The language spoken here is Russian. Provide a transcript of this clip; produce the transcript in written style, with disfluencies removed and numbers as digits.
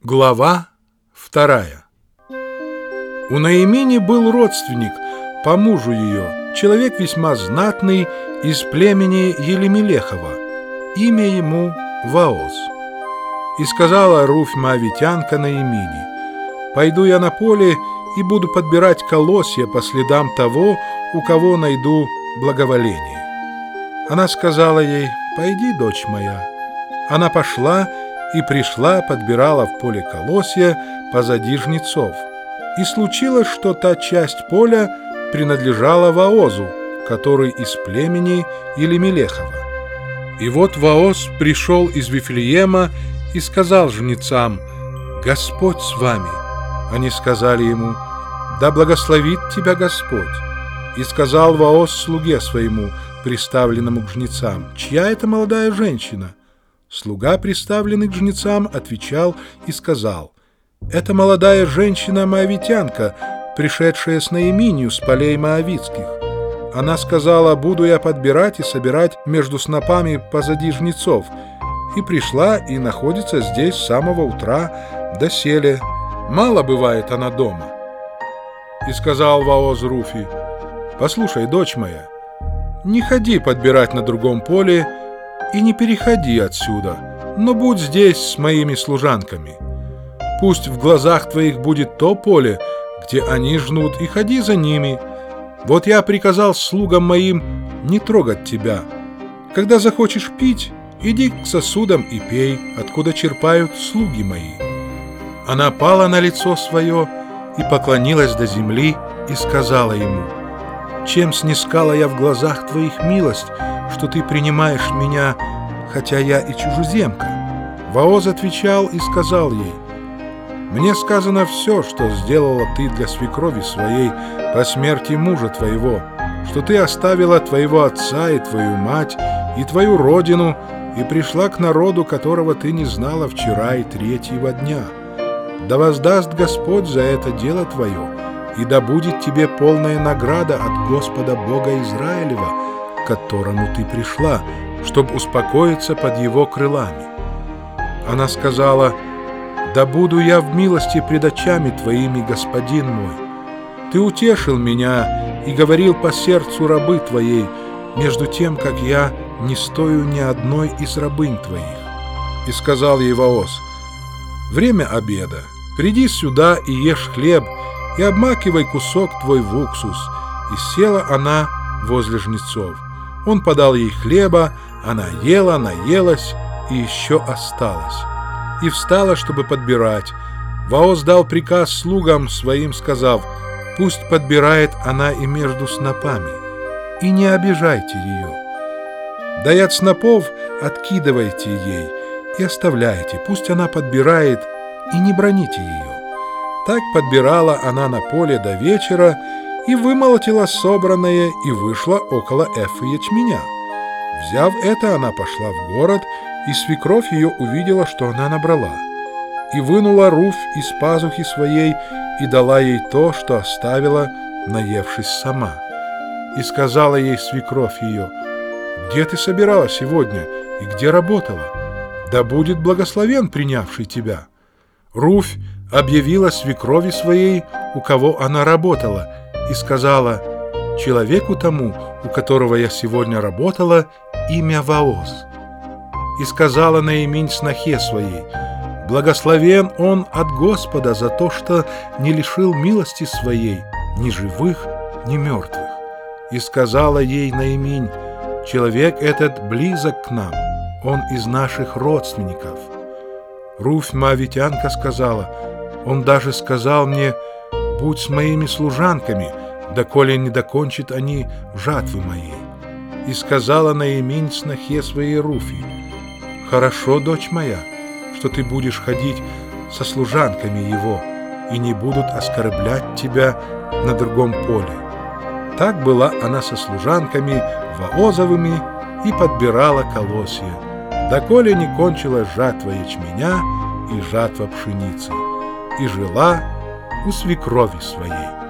Глава 2. У Наимини был родственник по мужу ее, человек весьма знатный из племени Елемелехова, имя ему Ваоз. И сказала Руфь Моавитянка Наимини: «Пойду я на поле и буду подбирать колосья по следам того, у кого найду благоволение». Она сказала ей: «Пойди, дочь моя». Она пошла и пришла, подбирала в поле колосья позади жнецов. И случилось, что та часть поля принадлежала Ваозу, который из племени Елемелехова. И вот Ваоз пришел из Вифлеема и сказал жнецам: «Господь с вами». Они сказали ему: «Да благословит тебя Господь». И сказал Ваоз слуге своему, приставленному к жнецам: «Чья это молодая женщина?» Слуга, приставленный к жнецам, отвечал и сказал: «Это молодая женщина-моавитянка, пришедшая с Наиминью с полей моавитских. Она сказала: буду я подбирать и собирать между снопами позади жнецов. И пришла, и находится здесь с самого утра доселе. Мало бывает она дома». И сказал Ваоз Руфи: «Послушай, дочь моя, не ходи подбирать на другом поле, и не переходи отсюда, но будь здесь с моими служанками. Пусть в глазах твоих будет то поле, где они жнут, и ходи за ними. Вот я приказал слугам моим не трогать тебя. Когда захочешь пить, иди к сосудам и пей, откуда черпают слуги мои». Она пала на лицо свое и поклонилась до земли и сказала ему: «Чем снискала я в глазах твоих милость, что ты принимаешь меня, хотя я и чужеземка?» Ваоз отвечал и сказал ей: «Мне сказано все, что сделала ты для свекрови своей по смерти мужа твоего, что ты оставила твоего отца и твою мать и твою родину и пришла к народу, которого ты не знала вчера и третьего дня. Да воздаст Господь за это дело твое, и да будет тебе полная награда от Господа Бога Израилева, к которому ты пришла, чтобы успокоиться под его крылами». Она сказала: «Да буду я в милости пред очами твоими, господин мой. Ты утешил меня и говорил по сердцу рабы твоей, между тем, как я не стою ни одной из рабынь твоих». И сказал ей Ваоз: «Время обеда, приди сюда и ешь хлеб, и обмакивай кусок твой в уксус». И села она возле жнецов. Он подал ей хлеба, она ела, наелась, и еще осталось. И встала, чтобы подбирать. Ваоз дал приказ слугам своим, сказав: «Пусть подбирает она и между снопами, и не обижайте ее. Да и от снопов откидывайте ей и оставляйте, пусть она подбирает, и не браните ее». Так подбирала она на поле до вечера, и вымолотила собранное, и вышла около эфы ячменя. Взяв это, она пошла в город, и свекровь ее увидела, что она набрала. И вынула Руфь из пазухи своей, и дала ей то, что оставила, наевшись сама. И сказала ей свекровь ее: «Где ты собирала сегодня, и где работала? Да будет благословен принявший тебя». Руфь объявила свекрови своей, у кого она работала, и сказала: «Человеку тому, у которого я сегодня работала, имя Ваоз». И сказала Наиминь снохе своей: «Благословен он от Господа за то, что не лишил милости своей ни живых, ни мертвых». И сказала ей Наиминь: «Человек этот близок к нам, он из наших родственников». Руфь Моавитянка сказала: «Он даже сказал мне: будь с моими служанками, доколе не докончат они жатвы моей». И сказала Наиминь снохе своей Руфи: «Хорошо, дочь моя, что ты будешь ходить со служанками его, и не будут оскорблять тебя на другом поле». Так была она со служанками Ваозовыми и подбирала колосья, доколе не кончилась жатва ячменя и жатва пшеницы, и жила у свекрови своей.